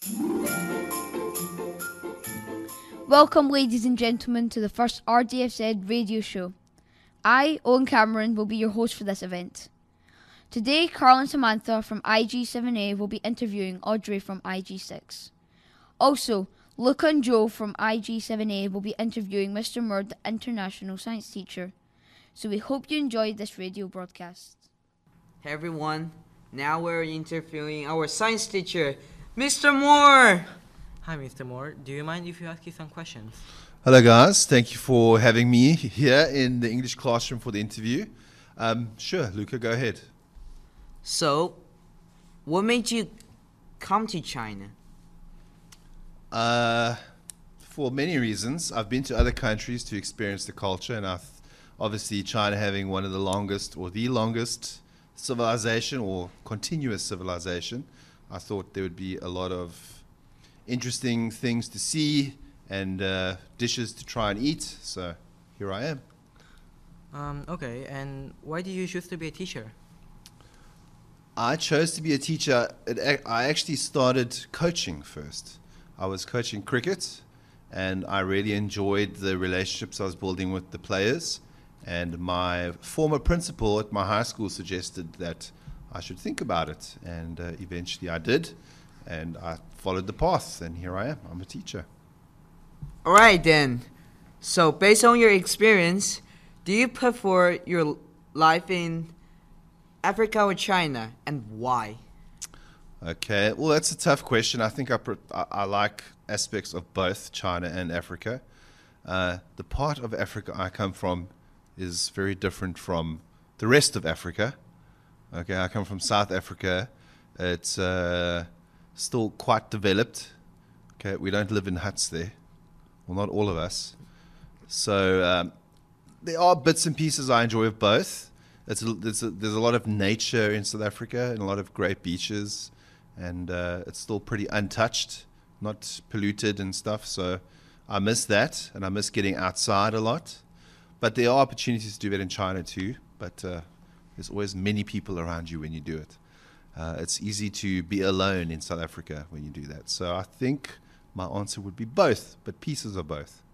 Welcome, ladies and gentlemen, to the first RDFZ radio show. I, Owen Cameron, will be your host for this event. Today, Carl and Samantha from IG7A will be interviewing Audrey from IG6. Also, Luca and Joe from IG7A will be interviewing Mr. Moore, the international science teacher. So we hope you enjoyed this radio broadcast. Hey everyone, now we're interviewing our science teacher, Mr. Moore! Hi, Mr. Moore. Do you mind if you ask you some questions? Hello, guys. Thank you for having me here in the English classroom for the interview. Sure, Luca, go ahead. So, what made you come to China? For many reasons. I've been to other countries to experience the culture, and obviously China having one of the longest or the longest civilization or continuous civilization, I thought there would be a lot of interesting things to see and dishes to try and eat. So here I am. Okay, and why did you choose to be a teacher? I chose to be a teacher. I actually started coaching first. I was coaching cricket, and I really enjoyed the relationships I was building with the players. And my former principal at my high school suggested that I should think about it, and eventually I did, and I followed the path, and here I am. I'm a teacher. Alright then, so based on your experience, do you prefer your life in Africa or China, and why? Okay, well, that's a tough question. I think I like aspects of both China and Africa. The part of Africa I come from is very different from the rest of Africa. Okay, I come from South Africa. It's still quite developed. Okay, we don't live in huts there. Well, not all of us. So there are bits and pieces I enjoy of both. There's a lot of nature in South Africa and a lot of great beaches, and it's still pretty untouched, not polluted and stuff. So I miss that, and I miss getting outside a lot. But there are opportunities to do that in China too. But there's always many people around you when you do it. It's easy to be alone in South Africa when you do that. So I think my answer would be both, but pieces of both.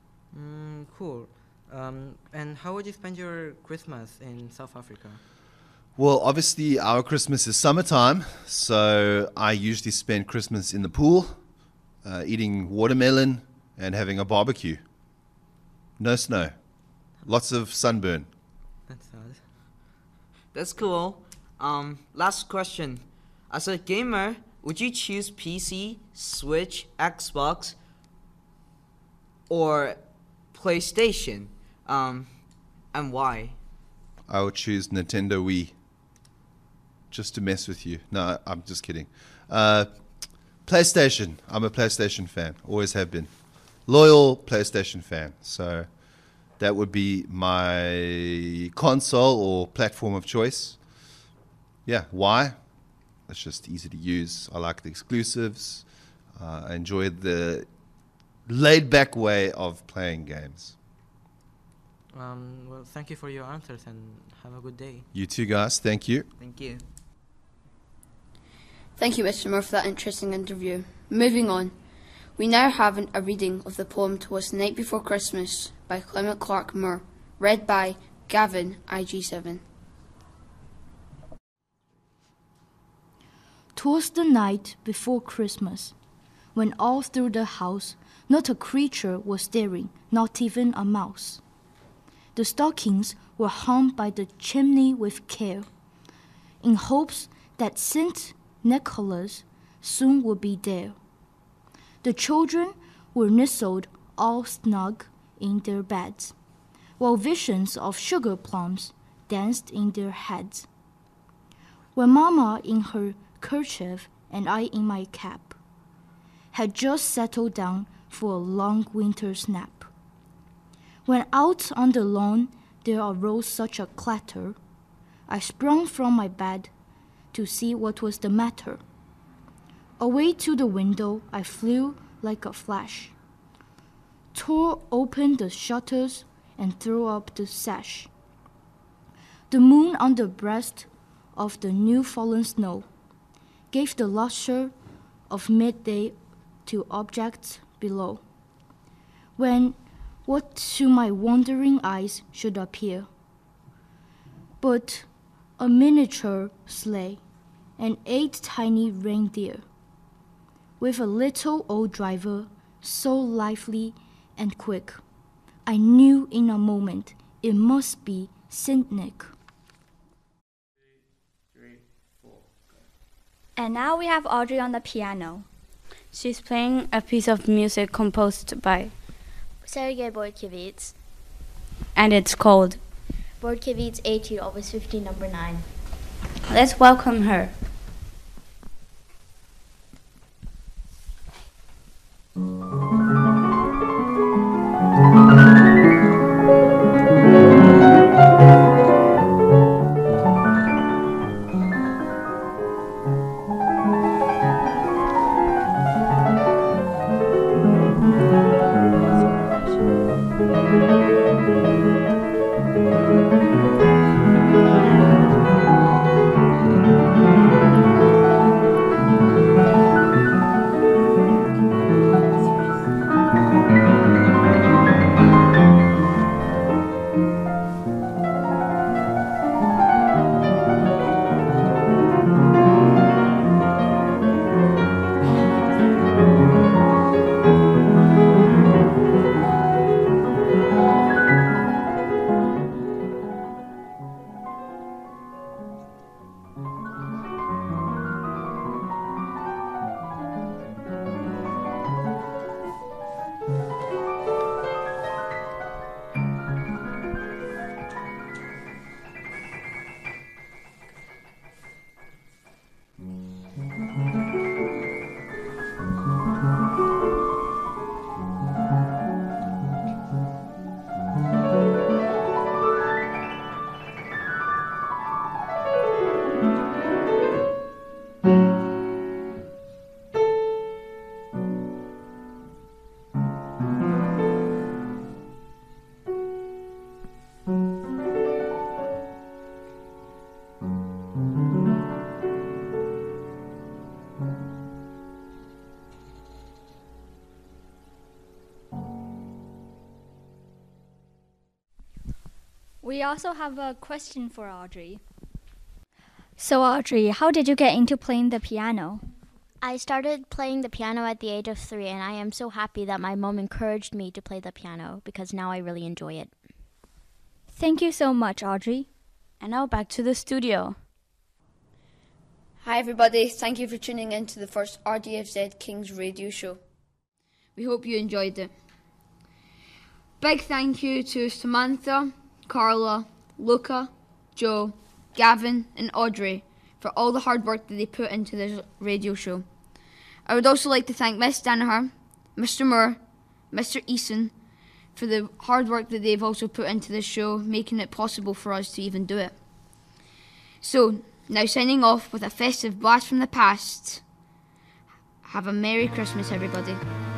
Cool. And how would you spend your Christmas in South Africa? Well, obviously our Christmas is summertime, so I usually spend Christmas in the pool, eating watermelon and having a barbecue. No snow. Lots of sunburn. That's sad. That's cool. Last question. As a gamer, would you choose PC, Switch, Xbox, or PlayStation? And why? I would choose Nintendo Wii. Just to mess with you. No, I'm just kidding. PlayStation. I'm a PlayStation fan. Always have been. Loyal PlayStation fan. So that would be my console or platform of choice. Yeah, why? It's just easy to use. I like the exclusives. I enjoy the laid-back way of playing games. Well, thank you for your answers and have a good day. You too, guys. Thank you. Thank you. Thank you, Mr. Moore, for that interesting interview. Moving on, we now have a reading of the poem "'Twas the Night Before Christmas" by Clement Clarke Moore, read by Gavin, IG7. 'Twas the night before Christmas, when all through the house not a creature was stirring, not even a mouse. The stockings were hung by the chimney with care, in hopes that Saint Nicholas soon would be there. The children were nestled all snug in their beds, while visions of sugar plums danced in their heads. When Mamma in her kerchief and I in my cap had just settled down for a long winter's nap, when out on the lawn there arose such a clatter, I sprung from my bed to see what was the matter. Away to the window I flew like a flash, tore open the shutters and threw up the sash. The moon on the breast of the new fallen snow gave the lustre of midday to objects below, when what to my wondering eyes should appear but a miniature sleigh and 8 tiny reindeer, with a little old driver so lively and quick. I knew in a moment it must be Saint Nick. And now we have Audrey on the piano. She's playing a piece of music composed by Sergei Bortkiewicz. and it's called. Bortkiewicz Etude, Opus 15, number 9. Let's welcome her. We also have a question for Audrey. So Audrey, how did you get into playing the piano? I started playing the piano at the age of 3, and I am so happy that my mom encouraged me to play the piano because now I really enjoy it. Thank you so much, Audrey. And now back to the studio. Hi everybody, thank you for tuning in to the first RDFZ Kings radio show. We hope you enjoyed it. Big thank you to Samantha, Carla, Luca, Joe, Gavin and Audrey for all the hard work that they put into this radio show. I would also like to thank Miss Danaher, Mr. Moore, Mr. Eason for the hard work that they've also put into this show, making it possible for us to even do it. So, now signing off with a festive blast from the past. Have a Merry Christmas, everybody.